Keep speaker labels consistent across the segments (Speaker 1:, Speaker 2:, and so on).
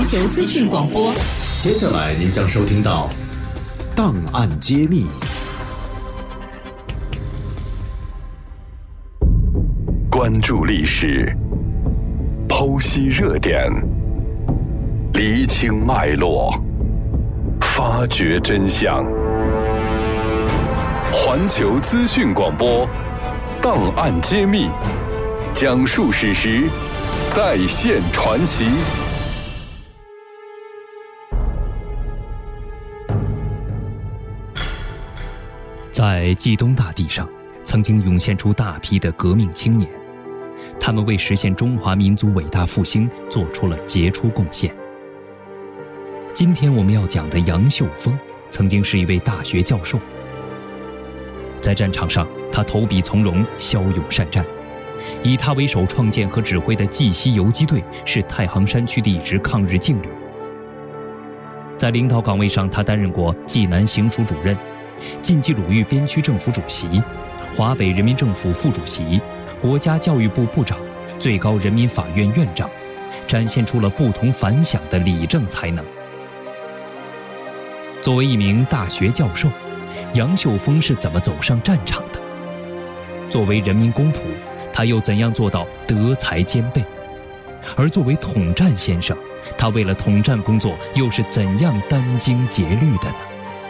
Speaker 1: 环球资讯广播。
Speaker 2: 接下来您将收听到档案揭秘。
Speaker 3: 关注历史，剖析热点，厘清脉络，发掘真相。环球资讯广播，档案揭秘，讲述史实，再现传奇。
Speaker 4: 在冀东大地上，曾经涌现出大批的革命青年，他们为实现中华民族伟大复兴做出了杰出贡献。今天我们要讲的杨秀峰，曾经是一位大学教授。在战场上，他投笔从戎，骁勇善战。以他为首创建和指挥的冀西游击队是太行山区的一支抗日劲旅。在领导岗位上，他担任过冀南行署主任、晋冀鲁豫边区政府主席、华北人民政府副主席、国家教育部部长、最高人民法院院长，展现出了不同凡响的理政才能。作为一名大学教授，杨秀峰是怎么走上战场的？作为人民公仆，他又怎样做到德才兼备？而作为统战先生，他为了统战工作又是怎样殚精竭虑的呢？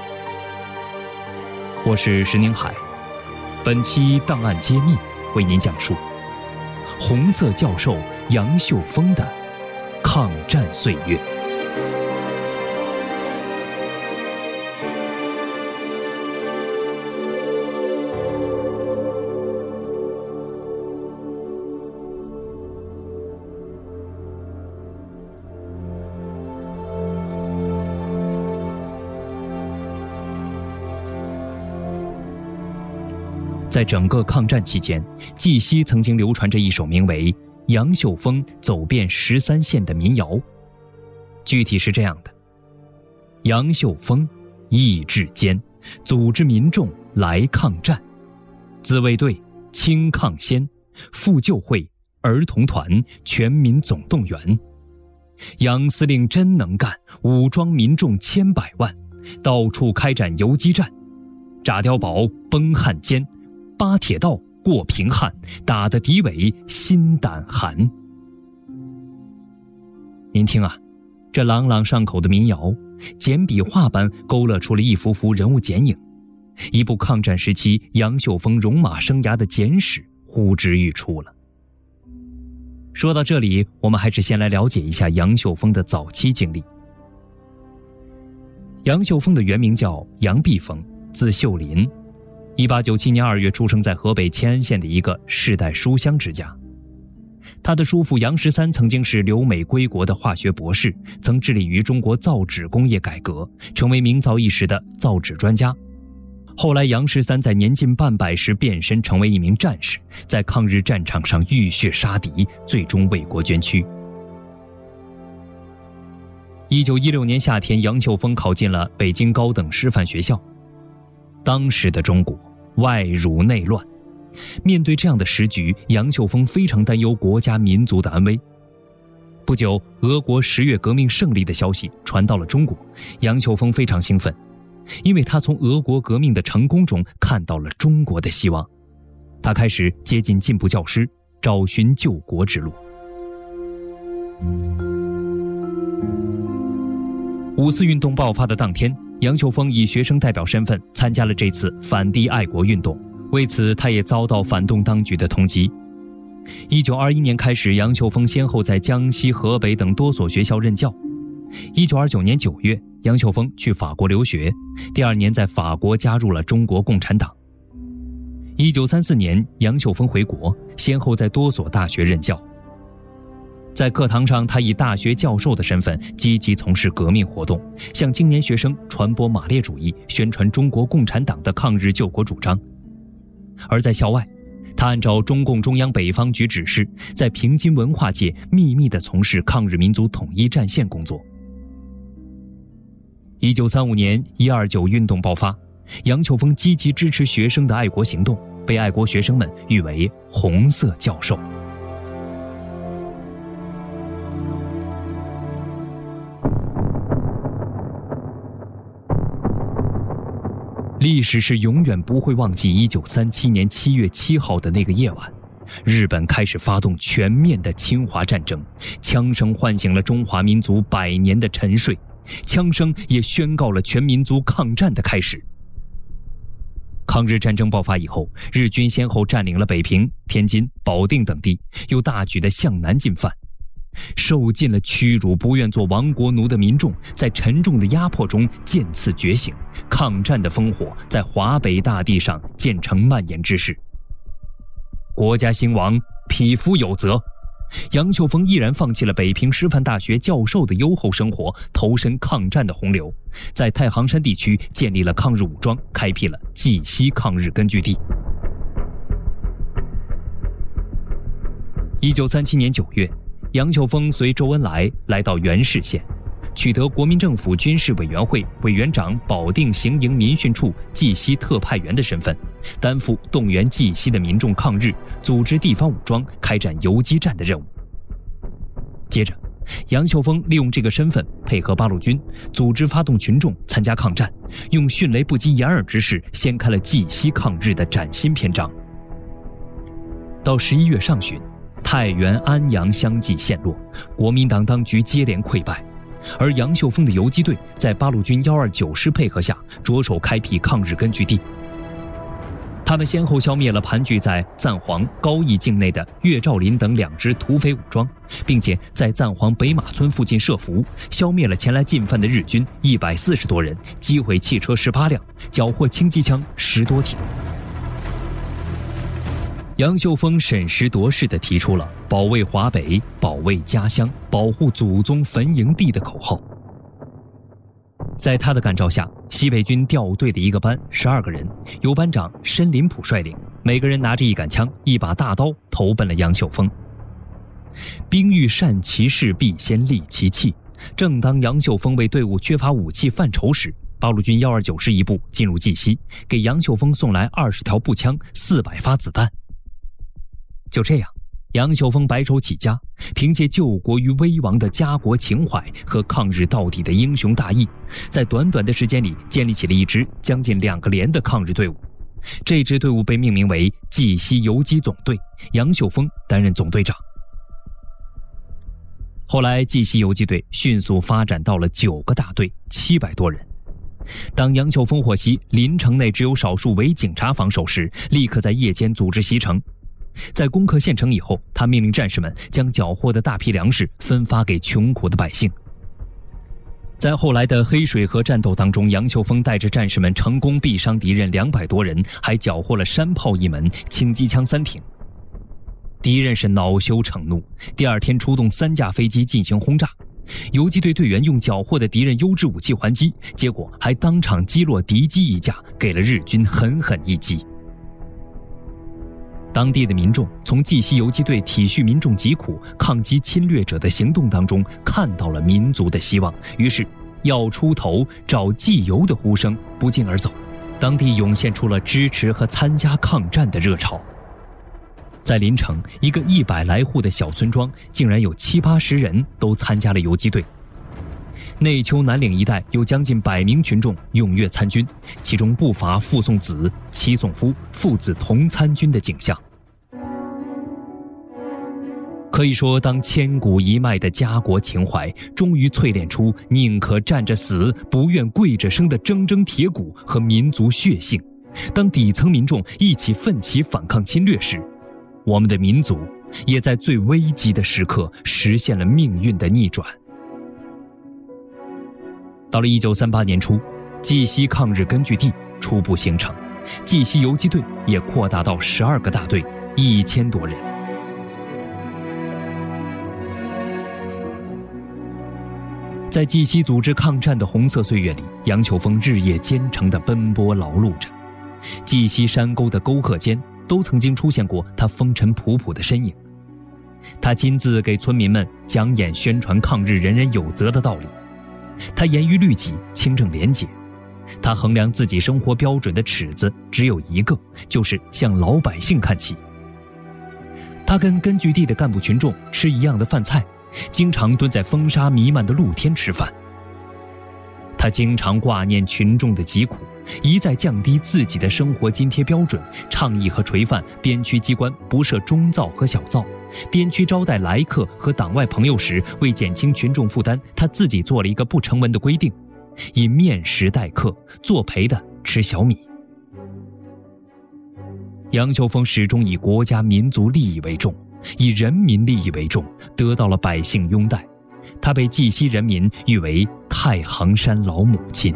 Speaker 4: 我是石宁海，本期档案揭秘为您讲述红色教授杨秀峰的抗战岁月。在整个抗战期间，冀西曾经流传着一首名为《杨秀峰走遍13县》的民谣。具体是这样的：杨秀峰意志坚，组织民众来抗战，自卫队、清抗先、妇救会、儿童团、全民总动员。杨司令真能干，武装民众千百万，到处开展游击战，炸碉堡、崩汉奸，扒铁道、过平汉，打得敌伪心胆寒。您听啊，这朗朗上口的民谣，简笔画般勾勒出了一幅幅人物剪影，一部抗战时期杨秀峰戎马生涯的简史呼之欲出了。说到这里，我们还是先来了解一下杨秀峰的早期经历。杨秀峰的原名叫杨碧峰，字秀林。1897年2月出生在河北乾安县的一个世代书香之家。他的叔父杨十三曾经是留美归国的化学博士，曾致力于中国造纸工业改革，成为名噪一时的造纸专家。后来杨十三在年近半百时变身成为一名战士，在抗日战场上浴血杀敌，最终为国捐躯。1916年夏天，杨秀峰考进了北京高等师范学校。当时的中国外辱内乱，面对这样的时局，杨秀峰非常担忧国家民族的安危。不久，俄国10月革命胜利的消息传到了中国，杨秀峰非常兴奋，因为他从俄国革命的成功中看到了中国的希望。他开始接近进步教师，找寻救国之路。五四运动爆发的当天，杨秀峰以学生代表身份参加了这次反帝爱国运动，为此他也遭到反动当局的通缉。1921年开始，杨秀峰先后在江西、河北等多所学校任教。1929年9月，杨秀峰去法国留学，第2年在法国加入了中国共产党。1934年，杨秀峰回国，先后在多所大学任教。在课堂上，他以大学教授的身份积极从事革命活动，向青年学生传播马列主义，宣传中国共产党的抗日救国主张。而在校外，他按照中共中央北方局指示，在平津文化界秘密地从事抗日民族统一战线工作。1935年129运动爆发，杨秀峰积极支持学生的爱国行动，被爱国学生们誉为红色教授。 历史是永远不会忘记1937年7月7号的那个夜晚，日本开始发动全面的侵华战争，枪声唤醒了中华民族100年的沉睡，枪声也宣告了全民族抗战的开始。抗日战争爆发以后，日军先后占领了北平、天津、保定等地，又大举的向南进犯。受尽了屈辱、不愿做亡国奴的民众，在沉重的压迫中渐次觉醒，抗战的烽火在华北大地上渐成蔓延之势。国家兴亡，匹夫有责。杨秀峰毅然放弃了北平师范大学教授的优厚生活，投身抗战的洪流，在太行山地区建立了抗日武装，开辟了冀西抗日根据地。1937年9月，杨秀峰随周恩来来到元氏县，取得国民政府军事委员会委员长保定行营民训处冀西特派员的身份，担负动员冀西的民众抗日、组织地方武装、开展游击战的任务。接着，杨秀峰利用这个身份，配合八路军，组织发动群众参加抗战，用迅雷不及掩耳之势掀开了冀西抗日的崭新篇章。到11月上旬，太原、安阳相继陷落，国民党当局接连溃败，而杨秀峰的游击队在八路军129师配合下，着手开辟抗日根据地。他们先后消灭了盘踞在赞皇、高邑境内的岳兆麟等2支土匪武装，并且在赞皇北马村附近设伏，消灭了前来进犯的日军140多人，击毁汽车18辆，缴获轻机枪10多挺。杨秀峰审时度势地提出了保卫华北、保卫家乡、保护祖宗坟营地的口号。在他的感召下，西北军调队的一个班12个人，由班长申林甫率领，每个人拿着一杆枪、一把大刀，投奔了杨秀峰。兵欲善其事，必先利其器。正当杨秀峰为队伍缺乏武器犯愁时，八路军129师一部进入冀西，给杨秀峰送来20条步枪、400发子弹。就这样，杨秀峰白手起家，凭借救国于危亡的家国情怀和抗日到底的英雄大义，在短短的时间里建立起了一支将近2个连的抗日队伍。这支队伍被命名为冀西游击总队，杨秀峰担任总队长。后来冀西游击队迅速发展到了9个大队，700多人。当杨秀峰获悉临城内只有少数伪警察防守时，立刻在夜间组织袭城。在攻克县城以后，他命令战士们将缴获的大批粮食分发给穷苦的百姓。在后来的黑水河战斗当中，杨秀峰带着战士们成功毙伤敌人200多人，还缴获了山炮1门、轻机枪3挺。敌人是恼羞成怒，第2天出动3架飞机进行轰炸。游击队队员用缴获的敌人优质武器还击，结果还当场击落敌机1架，给了日军狠狠一击。当地的民众从冀西游击队体恤民众疾苦、抗击侵略者的行动当中看到了民族的希望，于是要出头、找冀游的呼声不胫而走，当地涌现出了支持和参加抗战的热潮。在临城，一个100来户的小村庄，竟然有70-80人都参加了游击队。内丘南岭一带有将近100名群众踊跃参军，其中不乏傅送子、戚送夫父子同参军的景象。可以说，当千古一脉的家国情怀终于淬炼出宁可站着死，不愿跪着生的铮铮铁骨和民族血性，当底层民众一起奋起反抗侵略时，我们的民族也在最危急的时刻实现了命运的逆转。到了1938年初，冀西抗日根据地初步形成，冀西游击队也扩大到12个大队，1000多人。在冀西组织抗战的红色岁月里，杨秀峰日夜兼程地奔波劳碌着。冀西山沟的沟壑间都曾经出现过他风尘仆仆的身影。他亲自给村民们讲演宣传抗日人人有责的道理。他严于律己，清正廉洁。他衡量自己生活标准的尺子只有一个，就是向老百姓看齐。他跟根据地的干部群众吃一样的饭菜，经常蹲在风沙弥漫的露天吃饭。 他经常挂念群众的疾苦，一再降低自己的生活津贴标准，倡议和垂范边区机关不设中灶和小灶，边区招待来客和党外朋友时，为减轻群众负担，他自己做了一个不成文的规定，以面食待客，作陪的吃小米。杨秀峰始终以国家民族利益为重，以人民利益为重，得到了百姓拥戴。他被绩溪人民誉为太行山老母亲。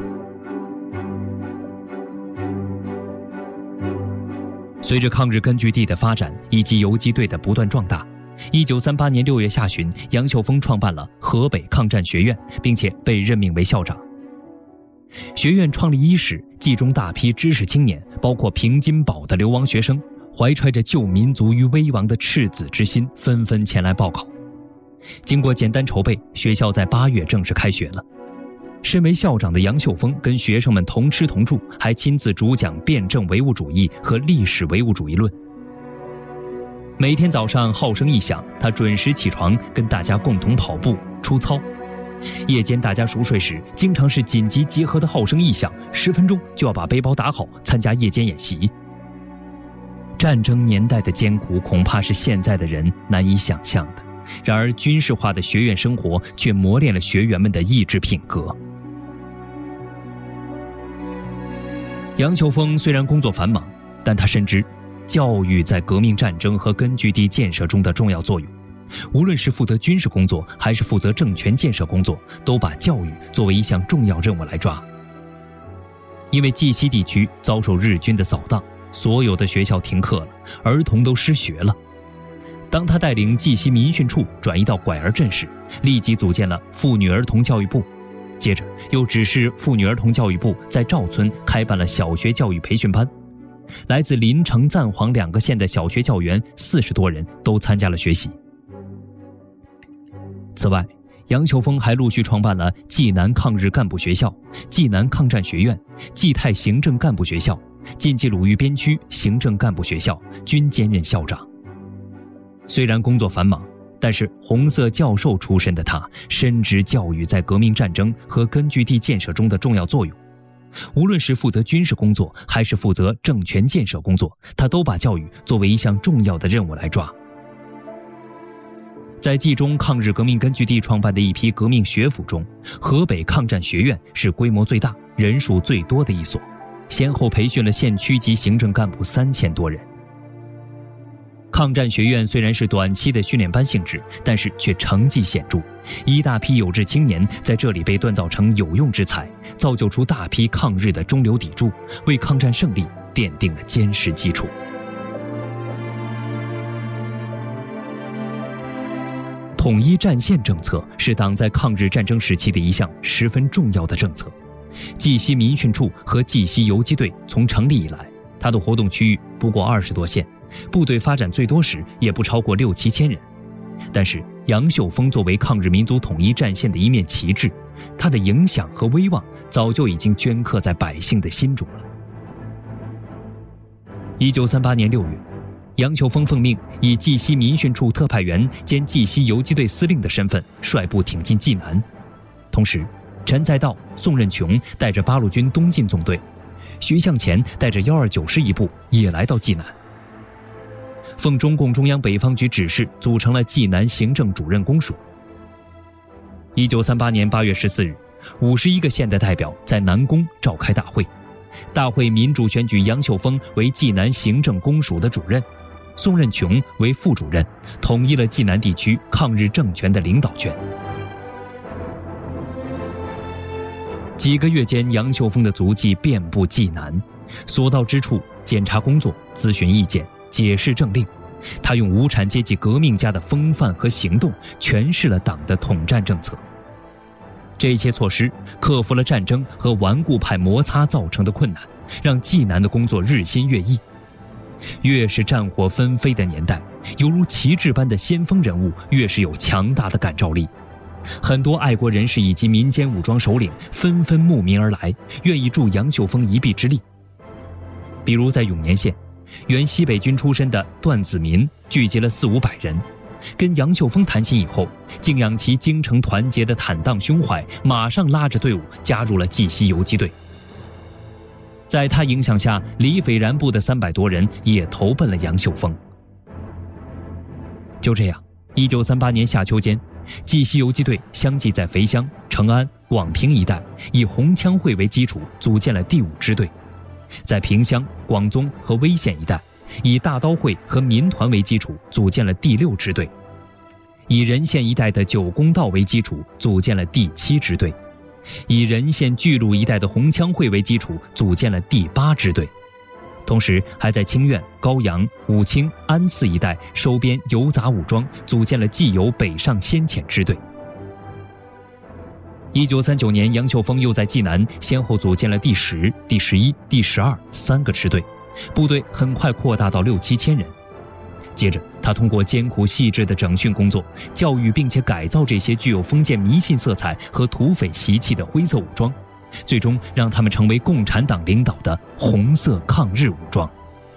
Speaker 4: 随着抗日根据地的发展以及游击队的不断壮大，1938年6月下旬，杨秀峰创办了河北抗战学院，并且被任命为校长。学院创立伊始，冀中大批知识青年，包括平津堡的流亡学生，怀揣着救民族于危亡的赤子之心，纷纷前来报考。经过简单筹备，学校在8月正式开学了。身为校长的杨秀峰跟学生们同吃同住，还亲自主讲辩证唯物主义和历史唯物主义论。每天早上号声一响，他准时起床，跟大家共同跑步出操。夜间大家熟睡时，经常是紧急集合的号声一响，10分钟就要把背包打好，参加夜间演习。战争年代的艰苦，恐怕是现在的人难以想象的。然而军事化的学院生活却磨练了学员们的意志品格。杨秀峰虽然工作繁忙，但他深知教育在革命战争和根据地建设中的重要作用。无论是负责军事工作还是负责政权建设工作，都把教育作为一项重要任务来抓。因为绩溪地区遭受日军的扫荡，所有的学校停课了，儿童都失学了。当他带领绩溪民训处转移到拐儿镇时，立即组建了妇女儿童教育部，接着又指示妇女儿童教育部在赵村开办了小学教育培训班。来自临城、赞皇2个县的小学教员40多人都参加了学习。此外，杨秀峰还陆续创办了冀南抗日干部学校、冀南抗战学院、冀泰行政干部学校、晋冀鲁豫边区行政干部学校，均兼任校长。虽然工作繁忙，但是红色教授出身的他深知教育在革命战争和根据地建设中的重要作用。无论是负责军事工作还是负责政权建设工作，他都把教育作为一项重要的任务来抓。在冀中抗日革命根据地创办的一批革命学府中，河北抗战学院是规模最大、人数最多的一所，先后培训了县区级行政干部3000多人。抗战学院虽然是短期的训练班性质，但是却成绩显著，一大批有志青年在这里被锻造成有用之才，造就出大批抗日的中流砥柱，为抗战胜利奠定了坚实基础。统一战线政策是党在抗日战争时期的一项十分重要的政策。绩溪民训处和绩溪游击队从成立以来，它的活动区域不过20多县，部队发展最多时也不超过6、7千人。但是杨秀峰作为抗日民族统一战线的一面旗帜，他的影响和威望早就已经镌刻在百姓的心中了。1938年6月，杨秀峰奉命以绩溪民训处特派员兼绩溪游击队司令的身份率部挺进冀南。同时，陈再道、宋任穷带着八路军东进纵队，徐向前带着129师一部也来到冀南。奉中共中央北方局指示，组成了冀南行政主任公署。1938年8月14日，51个县的代表在南宫召开大会，大会民主选举杨秀峰为冀南行政公署的主任，宋任穷为副主任，统一了冀南地区抗日政权的领导权。几个月间，杨秀峰的足迹遍布冀南，所到之处检查工作、咨询意见、解释政令。他用无产阶级革命家的风范和行动诠释了党的统战政策。这些措施克服了战争和顽固派摩擦造成的困难，让冀南的工作日新月异。越是战火纷飞的年代，犹如旗帜般的先锋人物越是有强大的感召力。很多爱国人士以及民间武装首领纷纷慕名而来，愿意助杨秀峰一臂之力。比如在永年县，原西北军出身的段子民聚集了400-500人， 跟杨秀峰谈心以后，敬仰其精诚团结的坦荡胸怀，马上拉着队伍加入了绩溪游击队。在他影响下，李斐然部的300多人也投奔了杨秀峰。就这样，1938年夏秋间，绩溪游击队相继在肥乡、成安、广平一带以红枪会为基础组建了第5支队，在萍乡、广宗和威县一带以大刀会和民团为基础组建了第6支队，以任县一带的9公道为基础组建了第7支队，以任县巨鹿一带的红枪会为基础组建了第8支队，同时还在清苑、高阳、武清、安寺一带收编游杂武装，组建了冀游北上先遣支队。1939年，杨秀峰又在冀南先后组建了第10、第11、第12 3个支队，部队很快扩大到6、7千人。接着，他通过艰苦细致的整训工作，教育并且改造这些具有封建迷信色彩和土匪习气的灰色武装，最终让他们成为共产党领导的红色抗日武装。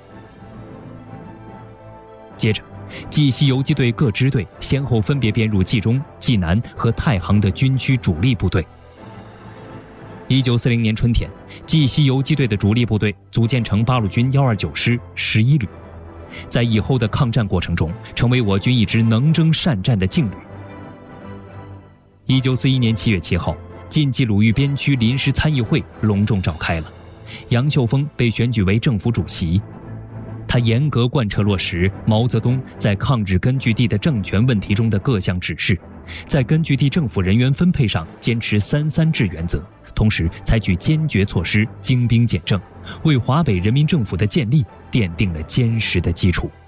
Speaker 4: 接着，冀西游击队各支队先后分别编入冀中、冀南和太行的军区主力部队。1940年春天，冀西游击队的主力部队组建成八路军129师11旅，在以后的抗战过程中，成为我军一支能征善战的劲旅。1941年7月7号，晋冀鲁豫边区临时参议会隆重召开了，杨秀峰被选举为政府主席。他严格贯彻落实毛泽东在抗日根据地的政权问题中的各项指示，在根据地政府人员分配上坚持3-3制原则，同时采取坚决措施，精兵简政，为华北人民政府的建立奠定了坚实的基础。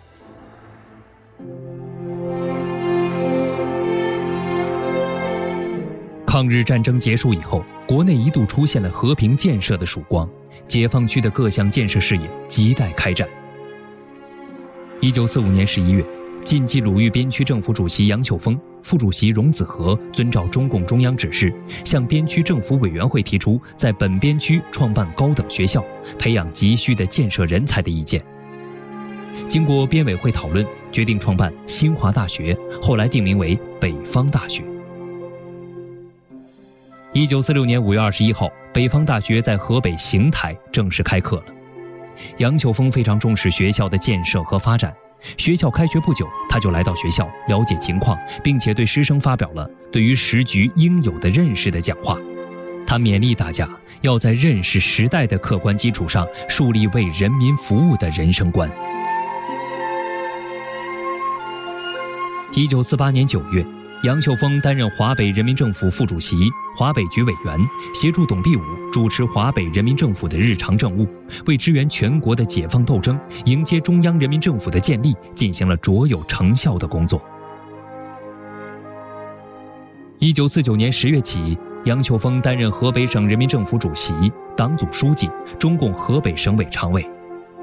Speaker 4: 抗日战争结束以后，国内一度出现了和平建设的曙光，解放区的各项建设事业亟待开展。1945年11月，晋冀鲁豫边区政府主席杨秀峰、副主席荣子和遵照中共中央指示，向边区政府委员会提出在本边区创办高等学校，培养急需的建设人才的意见。经过编委会讨论，决定创办新华大学，后来定名为北方大学。1946年5月21号，北方大学在河北邢台正式开课了。杨秀峰非常重视学校的建设和发展，学校开学不久，他就来到学校了解情况，并且对师生发表了对于时局应有的认识的讲话。他勉励大家要在认识时代的客观基础上，树立为人民服务的人生观。1948年9月，杨秀峰担任华北人民政府副主席、华北局委员，协助董必武主持华北人民政府的日常政务，为支援全国的解放斗争、迎接中央人民政府的建立，进行了卓有成效的工作。1949年10月起，杨秀峰担任河北省人民政府主席、党组书记、中共河北省委常委。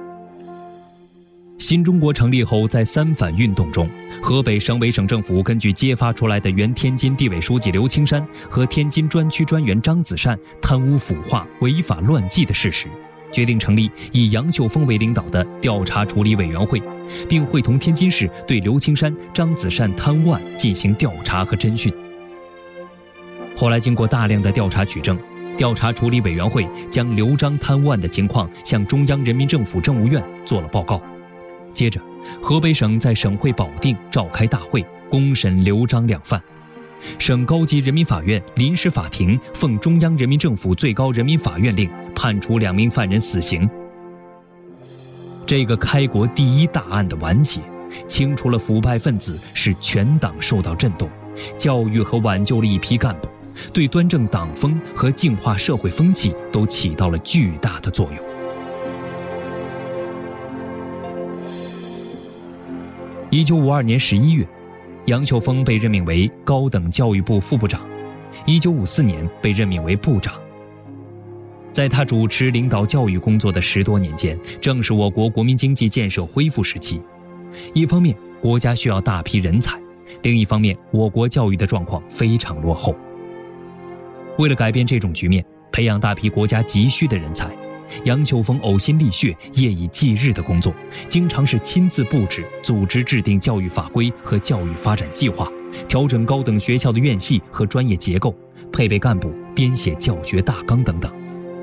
Speaker 4: 新中国成立后，在三反运动中，河北省委省政府根据揭发出来的原天津地委书记刘青山和天津专区专员张子善贪污腐化、违法乱纪的事实，决定成立以杨秀峰为领导的调查处理委员会，并会同天津市对刘青山、张子善贪污案进行调查和侦讯。后来经过大量的调查取证，调查处理委员会将刘张贪污案的情况向中央人民政府政务院做了报告。接着，河北省在省会保定召开大会，公审刘张两犯。省高级人民法院临时法庭奉中央人民政府最高人民法院令，判处2名犯人死刑。这个开国第一大案的完结，清除了腐败分子，使全党受到震动，教育和挽救了一批干部，对端正党风和净化社会风气都起到了巨大的作用。1952年11月，杨秀峰被任命为高等教育部副部长，1954年被任命为部长。在他主持领导教育工作的10多年间，正是我国国民经济建设恢复时期。一方面，国家需要大批人才；另一方面，我国教育的状况非常落后。为了改变这种局面，培养大批国家急需的人才， 杨秀峰呕心沥血、夜以继日的工作，经常是亲自布置、组织制定教育法规和教育发展计划，调整高等学校的院系和专业结构，配备干部，编写教学大纲等等。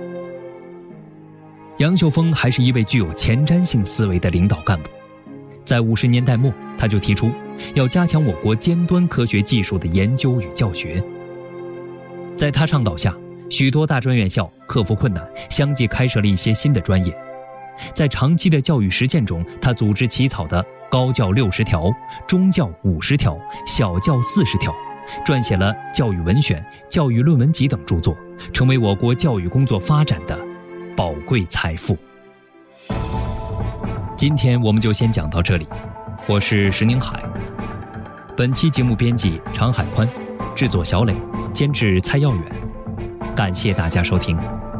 Speaker 4: 杨秀峰还是一位具有前瞻性思维的领导干部。在50年代末，他就提出要加强我国尖端科学技术的研究与教学。在他倡导下，许多大专院校克服困难，相继开设了一些新的专业。在长期的教育实践中，他组织起草的高教60条、中教50条、小教40条，撰写了教育文选、教育论文集等著作，成为我国教育工作发展的宝贵财富。今天我们就先讲到这里，我是石宁海。本期节目编辑常海宽，制作小磊，监制蔡耀远。感谢大家收听。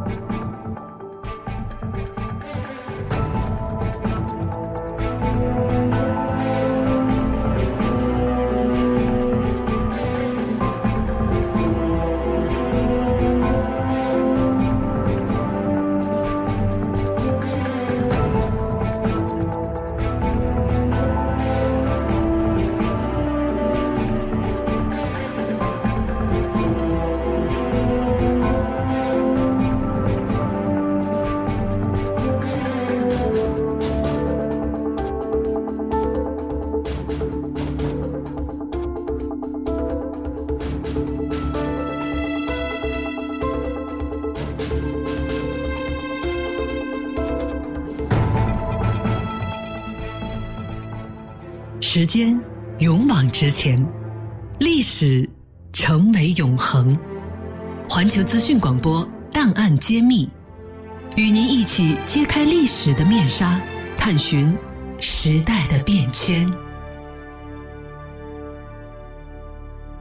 Speaker 1: 时间勇往直前，历史成为永恒。环球资讯广播档案揭秘，与您一起揭开历史的面纱，探寻时代的变迁。